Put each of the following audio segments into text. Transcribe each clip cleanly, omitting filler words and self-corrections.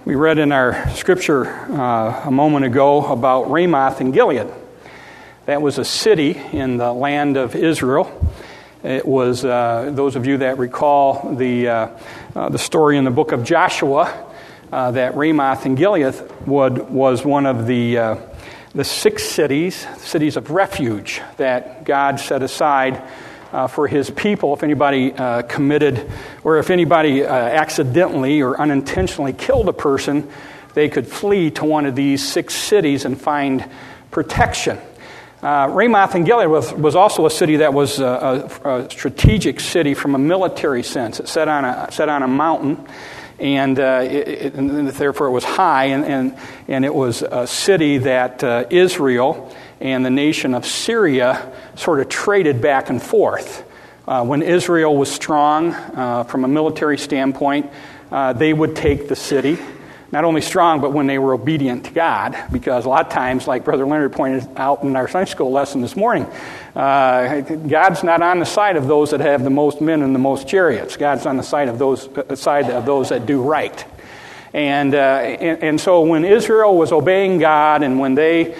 We read in our scripture a moment ago about Ramoth in Gilead. That was a city in the land of Israel. It was, those of you that recall the story in the book of Joshua, that Ramoth in Gilead was one of the 6 cities of refuge that God set aside for His people. If anybody committed, or if anybody accidentally or unintentionally killed a person, they could flee to one of these 6 cities and find protection. Ramoth in Gilead was also a city that was a strategic city from a military sense. It sat on a mountain, and therefore it was high, and it was a city that Israel and the nation of Syria sort of traded back and forth. When Israel was strong from a military standpoint, they would take the city. Not only strong, but when they were obedient to God, because a lot of times, like Brother Leonard pointed out in our Sunday school lesson this morning, God's not on the side of those that have the most men and the most chariots. God's on the side of those that do right. And so when Israel was obeying God and when they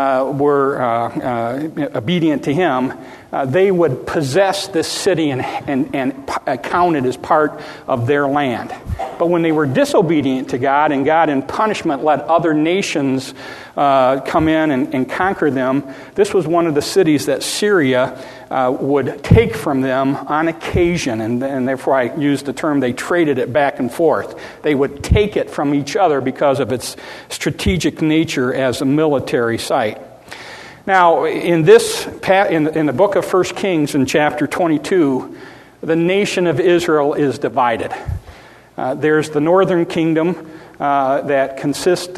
were obedient to Him, they would possess this city and count it as part of their land. But when they were disobedient to God, and God in punishment let other nations come in and conquer them, this was one of the cities that Syria would take from them on occasion, and therefore I use the term they traded it back and forth. They would take it from each other because of its strategic nature as a military site. Now, in the book of 1 Kings in chapter 22, the nation of Israel is divided. There's the northern kingdom that consists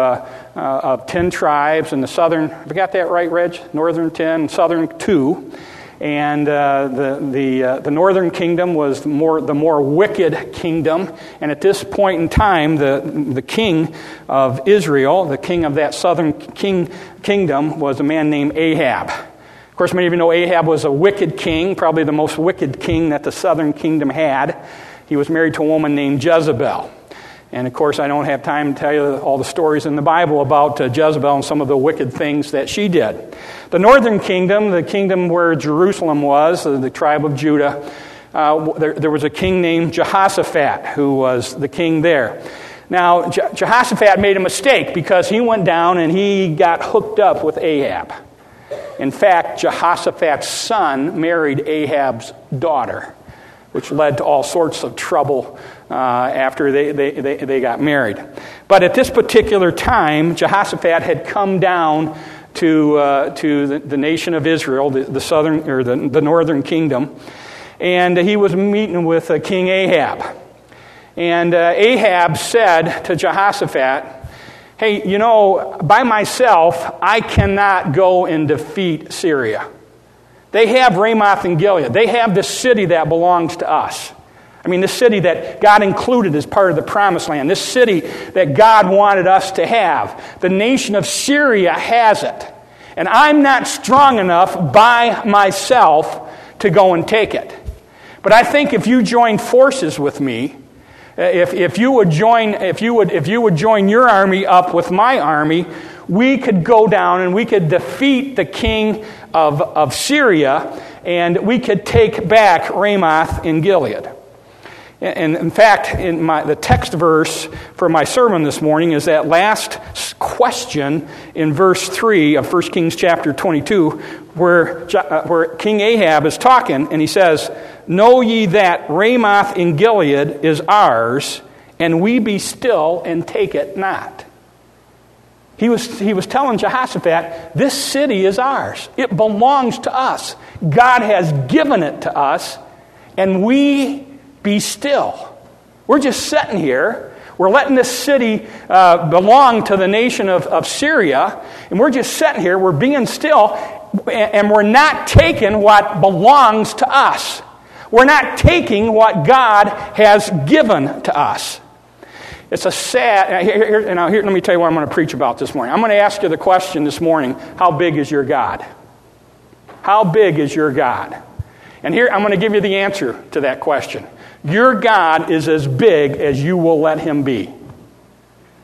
of 10 tribes, and the southern, have I got that right, Reg? Northern 10, southern 2. And the northern kingdom was the more wicked kingdom. And at this point in time, the king of Israel, the king of that southern kingdom, was a man named Ahab. Of course, many of you know Ahab was a wicked king, probably the most wicked king that the southern kingdom had. He was married to a woman named Jezebel. And of course, I don't have time to tell you all the stories in the Bible about Jezebel and some of the wicked things that she did. The northern kingdom, the kingdom where Jerusalem was, the tribe of Judah, there was a king named Jehoshaphat who was the king there. Now, Jehoshaphat made a mistake because he went down and he got hooked up with Ahab. In fact, Jehoshaphat's son married Ahab's daughter, which led to all sorts of trouble after they got married. But at this particular time, Jehoshaphat had come down to the nation of Israel, the southern or the northern kingdom, and he was meeting with King Ahab. And Ahab said to Jehoshaphat, "Hey, you know, by myself, I cannot go and defeat Syria. They have Ramoth in Gilead. They have this city that belongs to us. I mean, this city that God included as part of the promised land. This city that God wanted us to have. The nation of Syria has it. And I'm not strong enough by myself to go and take it. But I think if you join forces with me, if you would join your army up with my army, we could go down and we could defeat the king of Syria, and we could take back Ramoth in Gilead." And in fact, the text verse for my sermon this morning is that last question in verse 3 of 1 Kings chapter 22, where King Ahab is talking, and he says, "Know ye that Ramoth in Gilead is ours, and we be still and take it not." He was telling Jehoshaphat, this city is ours. It belongs to us. God has given it to us, and we be still. We're just sitting here. We're letting this city belong to the nation of Syria, and we're just sitting here. We're being still, and we're not taking what belongs to us. We're not taking what God has given to us. It's a sad... Here, let me tell you what I'm going to preach about this morning. I'm going to ask you the question this morning, how big is your God? How big is your God? And here, I'm going to give you the answer to that question. Your God is as big as you will let Him be.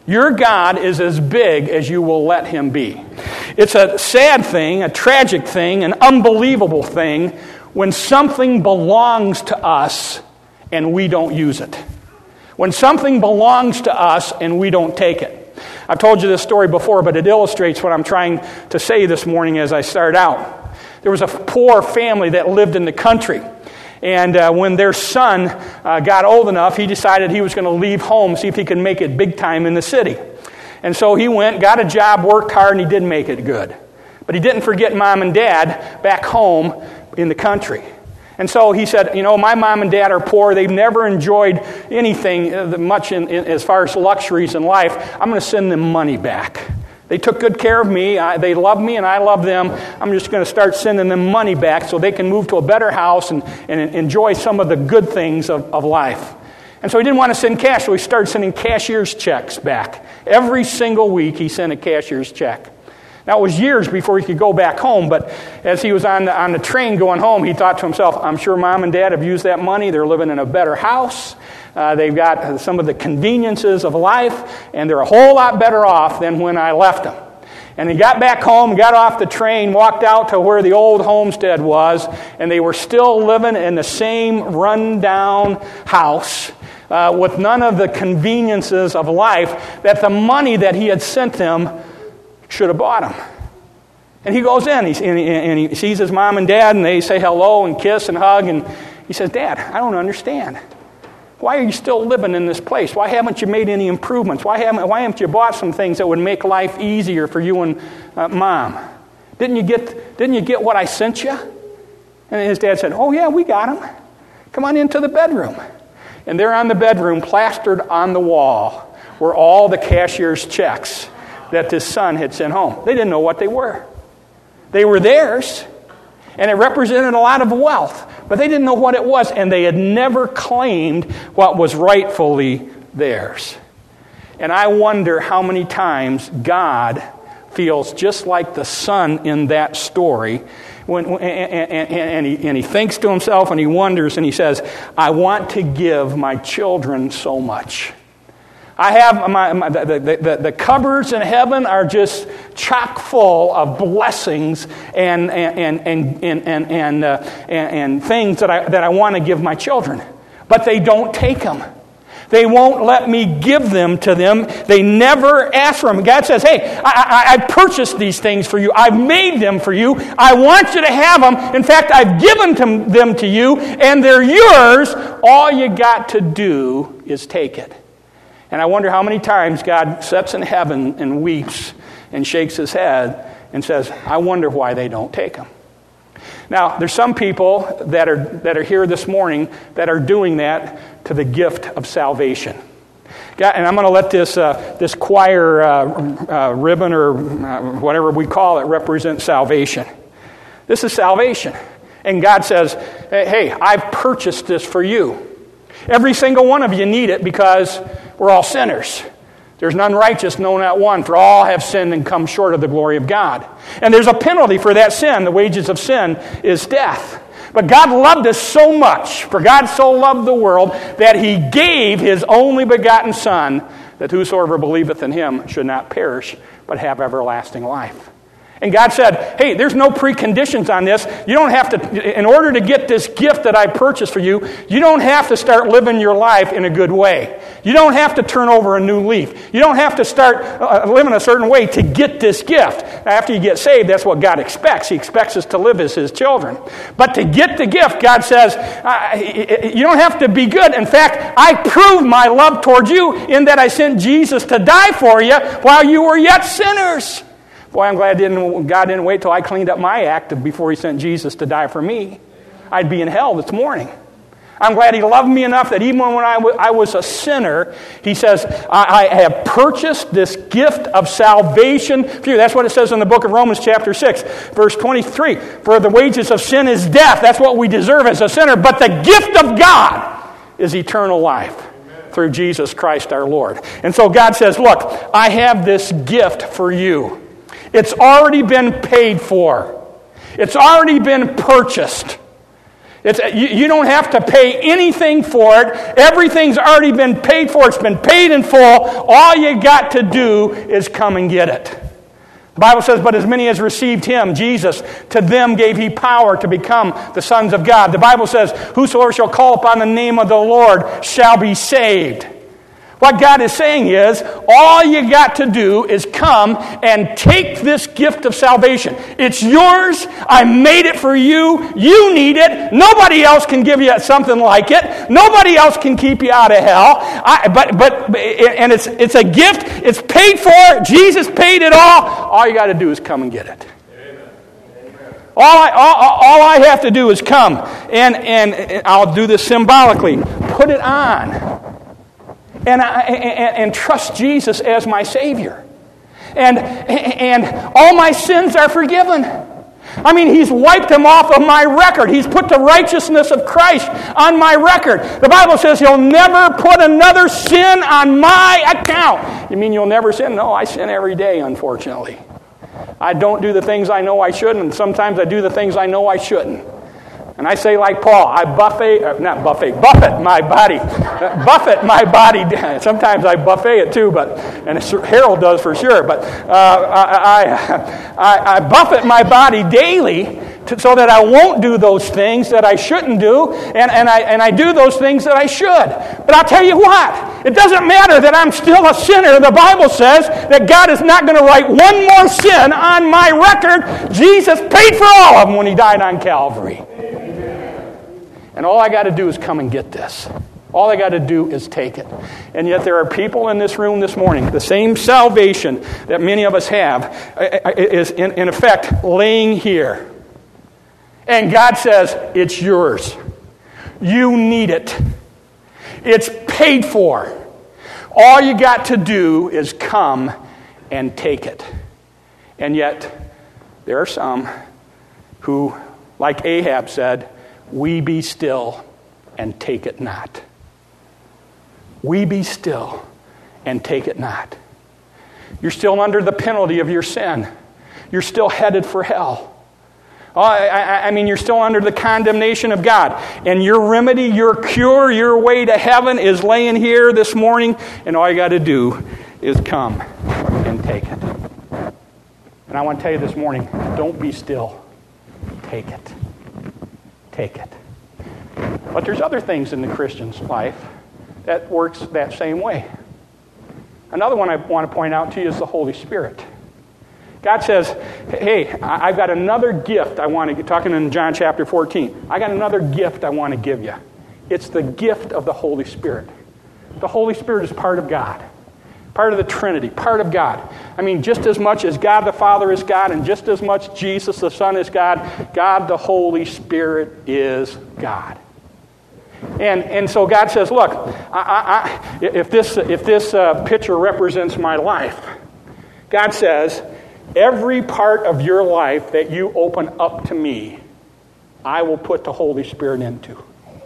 Your God is as big as you will let him be. It's a sad thing, a tragic thing, an unbelievable thing when something belongs to us and we don't use it. When something belongs to us and we don't take it. I've told you this story before, but it illustrates what I'm trying to say this morning as I start out. There was a poor family that lived in the country. And when their son got old enough, he decided he was going to leave home, see if he could make it big time in the city. And so he went, got a job, worked hard, and he did make it good. But he didn't forget mom and dad back home in the country. And so he said, my mom and dad are poor. They've never enjoyed anything much as far as luxuries in life. I'm going to send them money back. They took good care of me. They love me, and I love them. I'm just going to start sending them money back so they can move to a better house and enjoy some of the good things of life. And so he didn't want to send cash, so he started sending cashier's checks back. Every single week he sent a cashier's check. Now, it was years before he could go back home, but as he was on the train going home, he thought to himself, I'm sure mom and dad have used that money. They're living in a better house. They've got some of the conveniences of life, and they're a whole lot better off than when I left them. And he got back home, got off the train, walked out to where the old homestead was, and they were still living in the same run-down house with none of the conveniences of life that the money that he had sent them should have bought him. And he goes in, and he sees his mom and dad, and they say hello and kiss and hug, and he says, Dad, I don't understand. Why are you still living in this place? Why haven't you made any improvements? Why haven't you bought some things that would make life easier for you and Mom? Didn't you get what I sent you? And his dad said, oh yeah, we got them. Come on into the bedroom. And there on the bedroom, plastered on the wall, were all the cashier's checks that this son had sent home. They didn't know what they were. They were theirs, and it represented a lot of wealth, but they didn't know what it was, and they had never claimed what was rightfully theirs. And I wonder how many times God feels just like the son in that story, and he thinks to himself, and he wonders, and he says, I want to give my children so much. I have the cupboards in heaven are just chock full of blessings and things that I want to give my children, but they don't take them. They won't let me give them to them. They never ask for them. God says, hey, I purchased these things for you. I've made them for you. I want you to have them. In fact, I've given them to you, and they're yours. All you got to do is take it. And I wonder how many times God sits in heaven and weeps and shakes his head and says, I wonder why they don't take them. Now, there's some people that are here this morning that are doing that to the gift of salvation. And I'm going to let this choir ribbon or whatever we call it represent salvation. This is salvation. And God says, hey, I've purchased this for you. Every single one of you need it because we're all sinners. There's none righteous, no, not one. For all have sinned and come short of the glory of God. And there's a penalty for that sin. The wages of sin is death. But God loved us so much, for God so loved the world, that he gave his only begotten Son, that whosoever believeth in him should not perish, but have everlasting life. And God said, hey, there's no preconditions on this. You don't have to, in order to get this gift that I purchased for you, you don't have to start living your life in a good way. You don't have to turn over a new leaf. You don't have to start living a certain way to get this gift. After you get saved, that's what God expects. He expects us to live as his children. But to get the gift, God says, you don't have to be good. In fact, I proved my love towards you in that I sent Jesus to die for you while you were yet sinners. Boy, I'm glad God didn't wait till I cleaned up my act before he sent Jesus to die for me. I'd be in hell this morning. I'm glad he loved me enough that even when I was a sinner, he says, I have purchased this gift of salvation for you. That's what it says in the book of Romans chapter 6, verse 23. For the wages of sin is death. That's what we deserve as a sinner. But the gift of God is eternal life through Jesus Christ our Lord. And so God says, look, I have this gift for you. It's already been paid for. It's already been purchased. You don't have to pay anything for it. Everything's already been paid for. It's been paid in full. All you got to do is come and get it. The Bible says, but as many as received him, Jesus, to them gave he power to become the sons of God. The Bible says, whosoever shall call upon the name of the Lord shall be saved. What God is saying is, all you got to do is come and take this gift of salvation. It's yours. I made it for you. You need it. Nobody else can give you something like it. Nobody else can keep you out of hell. And it's a gift. It's paid for. Jesus paid it all. All you got to do is come and get it. All I have to do is come, and I'll do this symbolically. Put it on. And trust Jesus as my Savior. And all my sins are forgiven. I mean, he's wiped them off of my record. He's put the righteousness of Christ on my record. The Bible says he'll never put another sin on my account. You mean you'll never sin? No, I sin every day, unfortunately. I don't do the things I know I shouldn't, and sometimes I do the things I know I shouldn't. And I say like Paul, I buffet my body. Buffet my body. Sometimes I buffet it too, and Harold does for sure. But I buffet my body daily so that I won't do those things that I shouldn't do, and I do those things that I should. But I'll tell you what, it doesn't matter that I'm still a sinner. The Bible says that God is not going to write one more sin on my record. Jesus paid for all of them when he died on Calvary. And all I got to do is come and get this. All I got to do is take it. And yet there are people in this room this morning, the same salvation that many of us have is in effect laying here. And God says, it's yours. You need it. It's paid for. All you got to do is come and take it. And yet there are some who, like Ahab said, we be still and take it not. We be still and take it not. You're still under the penalty of your sin. You're still headed for hell. I mean, you're still under the condemnation of God. And your remedy, your cure, your way to heaven is laying here this morning. And all you got to do is come and take it. And I want to tell you this morning, don't be still. Take it. Take it. But there's other things in the Christian's life that works that same way. Another one I want to point out to you is the Holy Spirit. God says, hey, I've got another gift I want to, talking in John chapter 14, I got another gift I want to give you. It's the gift of the Holy Spirit. The Holy Spirit is part of God. Part of the Trinity, part of God. I mean, just as much as God the Father is God, and just as much Jesus the Son is God, God the Holy Spirit is God. And so God says, look, if this picture represents my life, God says, every part of your life that you open up to me, I will put the Holy Spirit into.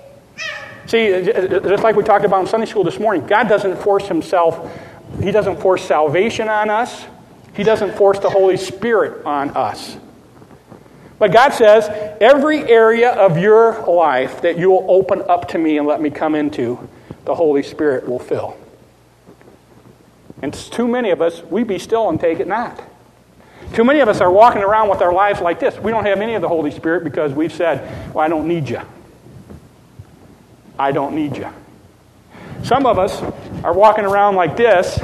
See, just like we talked about in Sunday school this morning, God doesn't force himself. He doesn't force salvation on us. He doesn't force the Holy Spirit on us. But God says, every area of your life that you will open up to me and let me come into, the Holy Spirit will fill. And too many of us, we be still and take it not. Too many of us are walking around with our lives like this. We don't have any of the Holy Spirit because we've said, well, I don't need you. I don't need you. Some of us are walking around like this.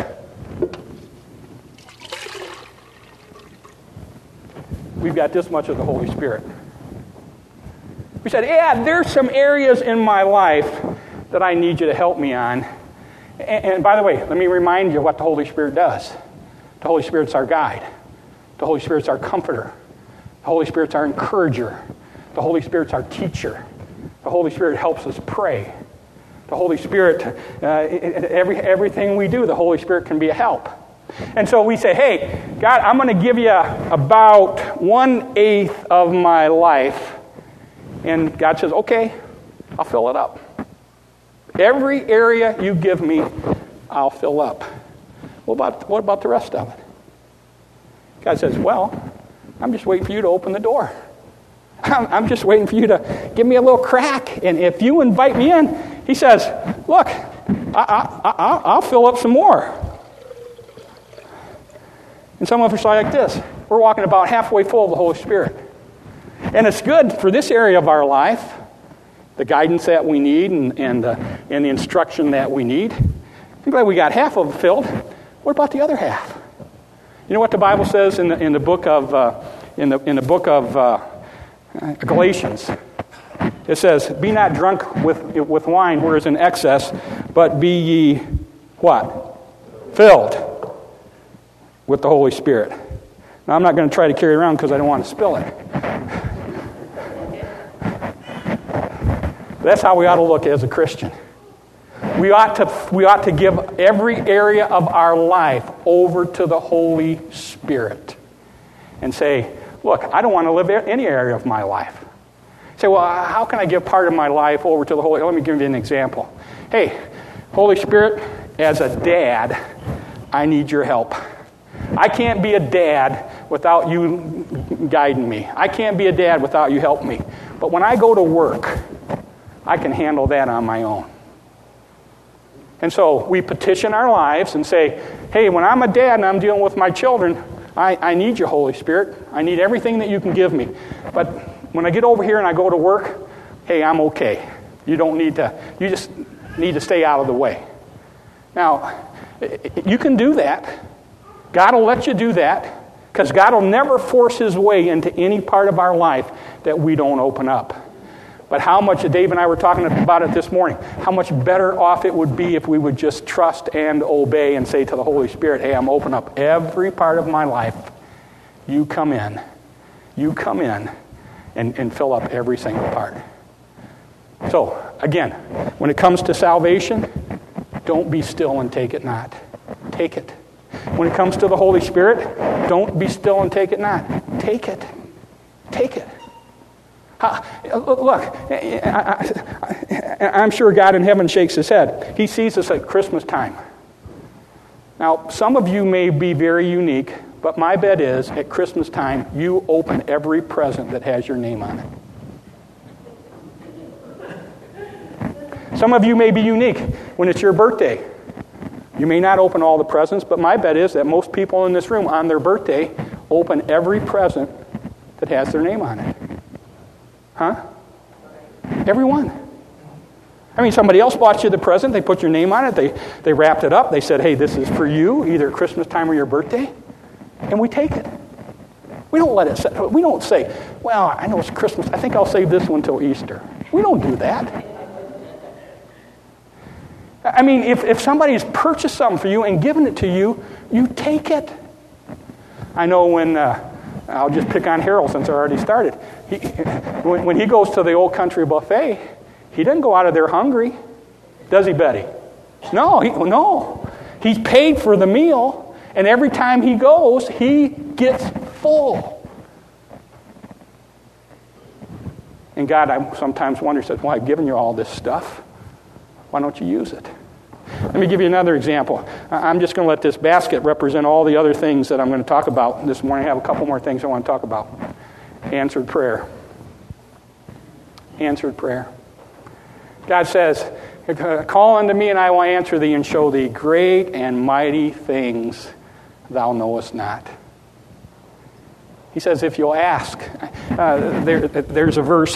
We've got this much of the Holy Spirit. We said, yeah, there's some areas in my life that I need you to help me on. And by the way, let me remind you what the Holy Spirit does. The Holy Spirit's our guide. The Holy Spirit's our comforter. The Holy Spirit's our encourager. The Holy Spirit's our teacher. The Holy Spirit helps us pray. The Holy Spirit, everything we do, the Holy Spirit can be a help. And so we say, hey, God, I'm going to give you about 1/8 of my life. And God says, okay, I'll fill it up. Every area you give me, I'll fill up. What about the rest of it? God says, well, I'm just waiting for you to open the door. I'm just waiting for you to give me a little crack. And if you invite me in, he says, look, I'll fill up some more. And some of us are like this. We're walking about halfway full of the Holy Spirit. And it's good for this area of our life, the guidance that we need and the instruction that we need. I'm glad we got half of it filled. What about the other half? You know what the Bible says in the book of Galatians? It says, "Be not drunk with wine, whereas in excess, but be ye what? Filled with the Holy Spirit." Now, I'm not going to try to carry it around because I don't want to spill it. That's how we ought to look as a Christian. We ought to give every area of our life over to the Holy Spirit and say, look, I don't want to live any area of my life. Say, well, how can I give part of my life over to the Holy? Let me give you an example. Hey, Holy Spirit, as a dad, I need your help. I can't be a dad without you guiding me. I can't be a dad without you helping me. But when I go to work, I can handle that on my own. And so we petition our lives and say, hey, when I'm a dad and I'm dealing with my children, I need you, Holy Spirit. I need everything that you can give me. But when I get over here and I go to work, hey, I'm okay. You just need to stay out of the way. Now, you can do that. God will let you do that because God will never force his way into any part of our life that we don't open up. But how much, Dave and I were talking about it this morning, how much better off it would be if we would just trust and obey and say to the Holy Spirit, hey, I'm open up every part of my life. You come in. You come in and fill up every single part. So, again, when it comes to salvation, don't be still and take it not. Take it. When it comes to the Holy Spirit, don't be still and take it not. Take it. Take it. Look, I'm sure God in heaven shakes his head. He sees us at Christmas time. Now, some of you may be very unique, but my bet is at Christmas time, you open every present that has your name on it. Some of you may be unique when it's your birthday. You may not open all the presents, but my bet is that most people in this room on their birthday open every present that has their name on it. Huh? Everyone. I mean, somebody else bought you the present. They put your name on it. They wrapped it up. They said, hey, this is for you, either Christmas time or your birthday. And we take it. We don't let it sit. We don't say, well, I know it's Christmas. I think I'll save this one till Easter. We don't do that. I mean, if somebody's purchased something for you and given it to you, you take it. I know when... I'll just pick on Harold since I already started. When he goes to the Old Country Buffet, he doesn't go out of there hungry. Does he, Betty? No. He's paid for the meal, and every time he goes, he gets full. And God, I sometimes wonder, says, well, I've given you all this stuff. Why don't you use it? Let me give you another example. I'm just going to let this basket represent all the other things that I'm going to talk about this morning. I have a couple more things I want to talk about. Answered prayer. Answered prayer. God says, call unto me and I will answer thee and show thee great and mighty things thou knowest not. He says, if you'll ask. There's a verse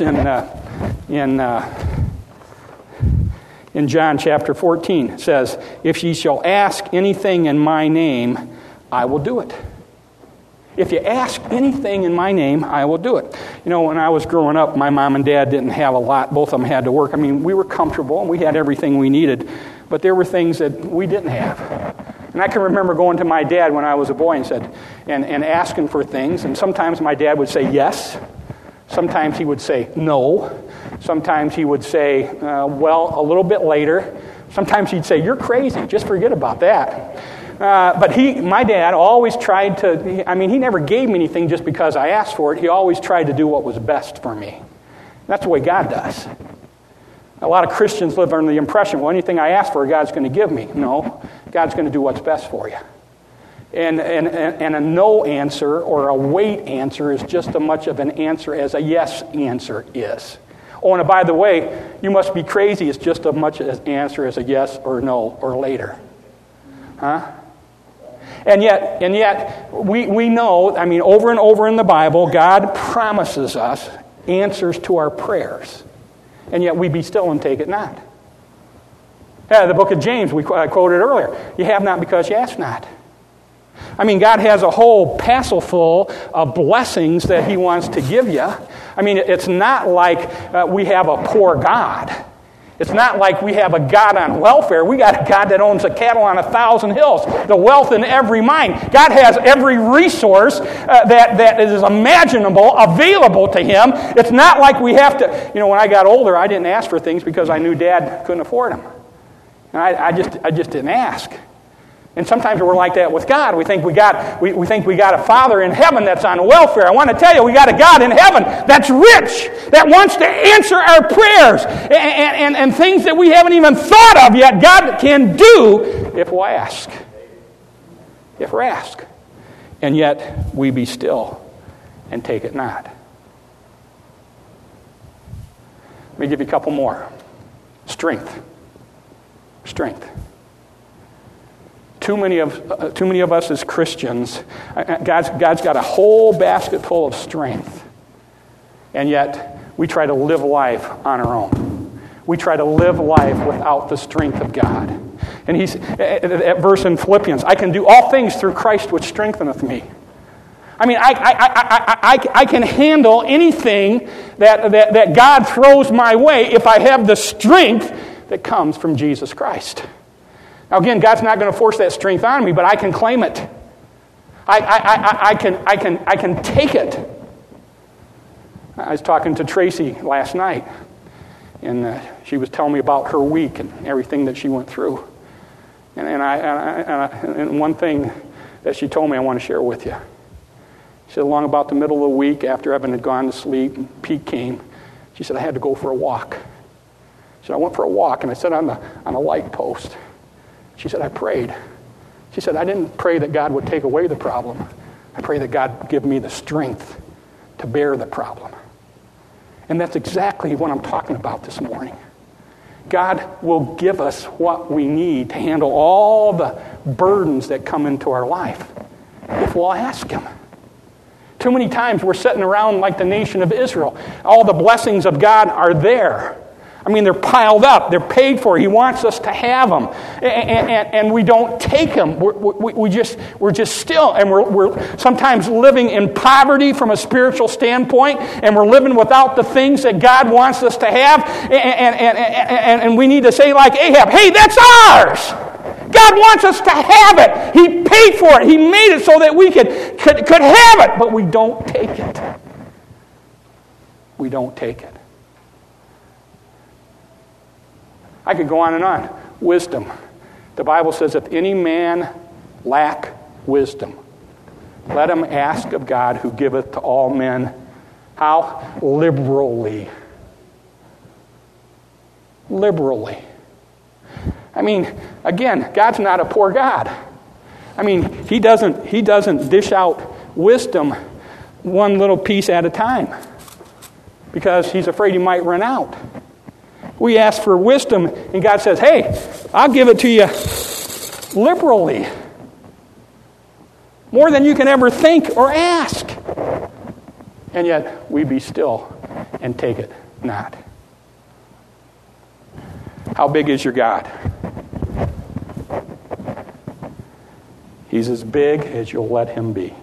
in John chapter 14, it says, if ye shall ask anything in my name, I will do it. If you ask anything in my name, I will do it. You know, when I was growing up, my mom and dad didn't have a lot. Both of them had to work. I mean, we were comfortable and we had everything we needed, but there were things that we didn't have. And I can remember going to my dad when I was a boy and asking for things, and sometimes my dad would say yes. Sometimes he would say no. Sometimes he would say, well, a little bit later. Sometimes he'd say, you're crazy. Just forget about that. But my dad always tried to, he never gave me anything just because I asked for it. He always tried to do what was best for me. That's the way God does. A lot of Christians live under the impression, well, anything I ask for, God's going to give me. No, God's going to do what's best for you. And a no answer or a wait answer is just as much of an answer as a yes answer is. Oh, and by the way, you must be crazy is just as much an answer as a yes or no or later. Huh? And yet, we know, I mean, over and over in the Bible, God promises us answers to our prayers. And yet we be still and take it not. Yeah, the book of James, I quoted earlier. You have not because you ask not. I mean, God has a whole parcel full of blessings that He wants to give you. I mean, it's not like we have a poor God. It's not like we have a God on welfare. We got a God that owns the cattle on 1,000 hills, the wealth in every mine. God has every resource that is imaginable available to Him. It's not like we have to, when I got older, I didn't ask for things because I knew Dad couldn't afford them. And I just didn't ask. And sometimes we're like that with God. We think we got a Father in heaven that's on welfare. I want to tell you, we got a God in heaven that's rich, that wants to answer our prayers and things that we haven't even thought of yet. God can do if we'll ask. If we'll ask. And yet we be still and take it not. Let me give you a couple more. Strength. Too many of us as Christians, God's got a whole basket full of strength, and yet we try to live life on our own. We try to live life without the strength of God. And he's that verse in Philippians, I can do all things through Christ which strengtheneth me. I mean, I can handle anything that God throws my way if I have the strength that comes from Jesus Christ. Now again, God's not going to force that strength on me, but I can claim it. I can take it. I was talking to Tracy last night, and she was telling me about her week and everything that she went through. And one thing that she told me I want to share with you. She said, along about the middle of the week, after Evan had gone to sleep, and Pete came, she said, I had to go for a walk. She said, I went for a walk, and I sat on a light post. She said, I prayed. She said, I didn't pray that God would take away the problem. I pray that God would give me the strength to bear the problem. And that's exactly what I'm talking about this morning. God will give us what we need to handle all the burdens that come into our life if we'll ask Him. Too many times we're sitting around like the nation of Israel. All the blessings of God are there. I mean, they're piled up. They're paid for. He wants us to have them. And we don't take them. We're just still. And we're sometimes living in poverty from a spiritual standpoint. And we're living without the things that God wants us to have. And we need to say like Ahab, hey, that's ours. God wants us to have it. He paid for it. He made it so that we could have it. But we don't take it. We don't take it. I could go on and on. Wisdom. The Bible says, if any man lack wisdom, let him ask of God who giveth to all men. How? Liberally. Liberally. I mean, again, God's not a poor God. I mean, He doesn't dish out wisdom one little piece at a time because He's afraid He might run out. We ask for wisdom, and God says, hey, I'll give it to you liberally. More than you can ever think or ask. And yet, we be still and take it not. How big is your God? He's as big as you'll let Him be.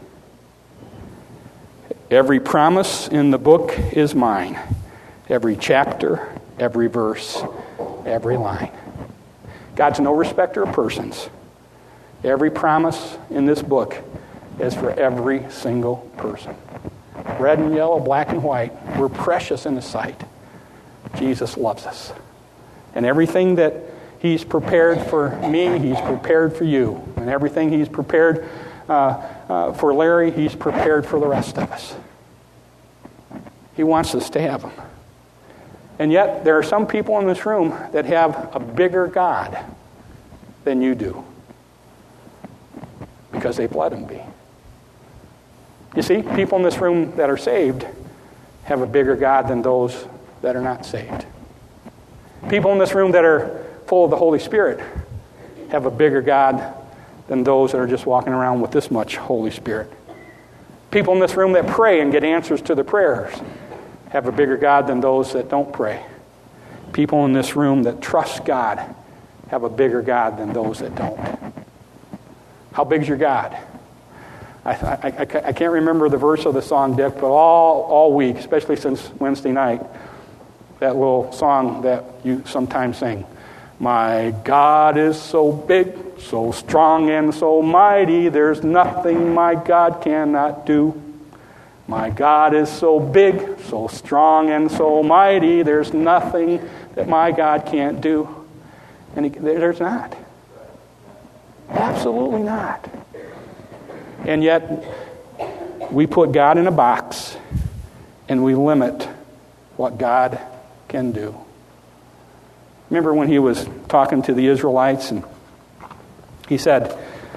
Every promise in the book is mine. Every chapter, every verse, every line. God's no respecter of persons. Every promise in this book is for every single person. Red and yellow, black and white. We're precious in His sight. Jesus loves us. And everything that He's prepared for me, He's prepared for you. And everything He's prepared for Larry, He's prepared for the rest of us. He wants us to have Him. And yet, there are some people in this room that have a bigger God than you do. because they've let him be. You see, people in this room that are saved have a bigger God than those that are not saved. People in this room that are full of the Holy Spirit have a bigger God than those that are just walking around with this much Holy Spirit. People in this room that pray and get answers to their prayers have a bigger God than those that don't pray. People in this room that trust God have a bigger God than those that don't. How big's your God? I can't remember the verse of the song, Dick, but all week, especially since Wednesday night, that little song that you sometimes sing. My God is so big, so strong and so mighty, there's nothing my God cannot do. My God is so big, so strong and so mighty, there's nothing that my God can't do. And there's not. Absolutely not. And yet, we put God in a box and we limit what God can do. Remember when he was talking to the Israelites and he said,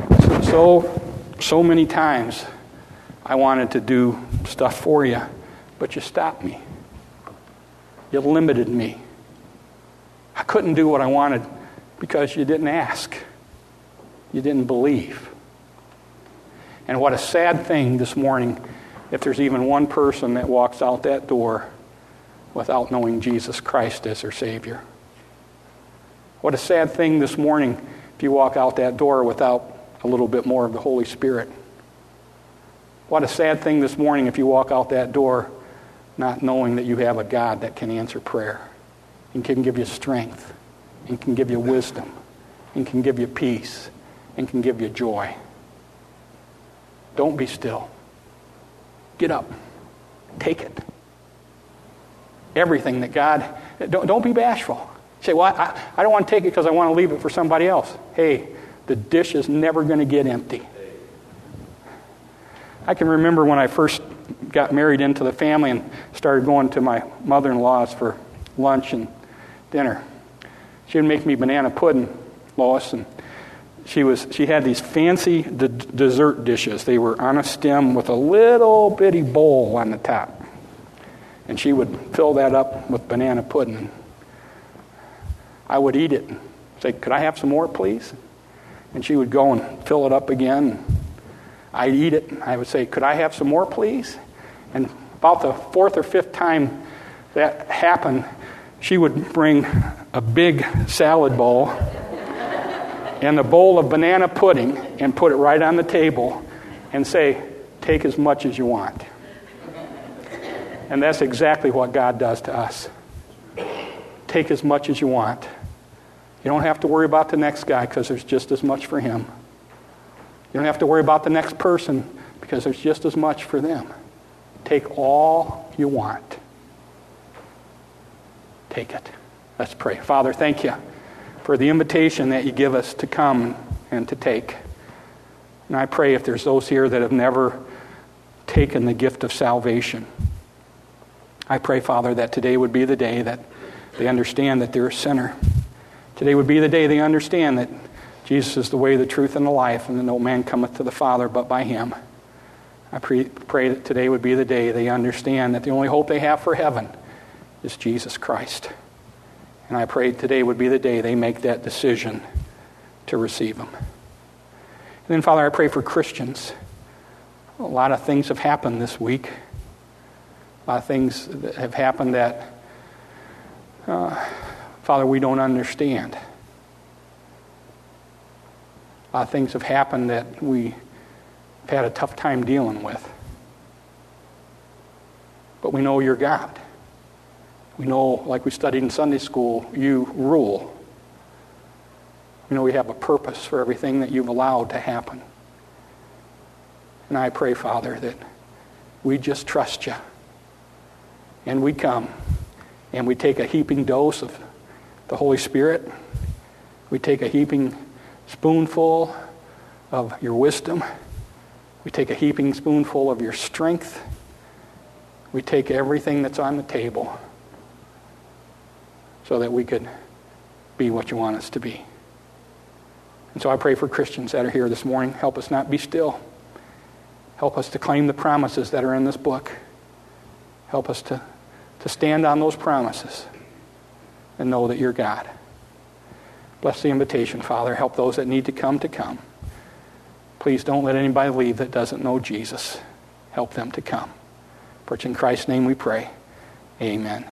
so many times I wanted to do stuff for you, but you stopped me. You limited me. I couldn't do what I wanted because you didn't ask. You didn't believe. And what a sad thing this morning if there's even one person that walks out that door without knowing Jesus Christ as their Savior. What a sad thing this morning if you walk out that door without a little bit more of the Holy Spirit. What a sad thing this morning if you walk out that door not knowing that you have a God that can answer prayer and can give you strength and can give you wisdom and can give you peace and can give you joy. Don't be still. Get up. Take it. Everything that God... Don't be bashful. Say, well, I don't want to take it because I want to leave it for somebody else. Hey, the dish is never going to get empty. I can remember when I first got married into the family and started going to my mother-in-law's for lunch and dinner. She would make me banana pudding, Lois, and she had these fancy dessert dishes. They were on a stem with a little bitty bowl on the top. And she would fill that up with banana pudding. I would eat it. Say, could I have some more, please? And she would go and fill it up again. I'd eat it. I would say, could I have some more, please? And about the fourth or fifth time that happened, she would bring a big salad bowl and a bowl of banana pudding and put it right on the table and say, take as much as you want. And that's exactly what God does to us. Take as much as you want. You don't have to worry about the next guy because there's just as much for him. You don't have to worry about the next person because there's just as much for them. Take all you want. Take it. Let's pray. Father, thank you for the invitation that you give us to come and to take. And I pray if there's those here that have never taken the gift of salvation, I pray, Father, that today would be the day that they understand that they're a sinner. Today would be the day they understand that Jesus is the way, the truth, and the life, and that no man cometh to the Father but by him. I pray that today would be the day they understand that the only hope they have for heaven is Jesus Christ. And I pray today would be the day they make that decision to receive him. And then, Father, I pray for Christians. A lot of things have happened this week. A lot of things that have happened that, Father, we don't understand. A lot of things have happened that we've had a tough time dealing with. But we know you're God. We know, like we studied in Sunday school, you rule. We know we have a purpose for everything that you've allowed to happen. And I pray, Father, that we just trust you. And we come and we take a heaping dose of the Holy Spirit. We take a heaping spoonful of your wisdom. We take a heaping spoonful of your strength. We take everything that's on the table so that we could be what you want us to be. And so I pray for Christians that are here this morning. Help us not be still. Help us to claim the promises that are in this book. Help us to stand on those promises and know that you're God. Bless the invitation, Father. Help those that need to come. Please don't let anybody leave that doesn't know Jesus. Help them to come. For it's in Christ's name we pray. Amen.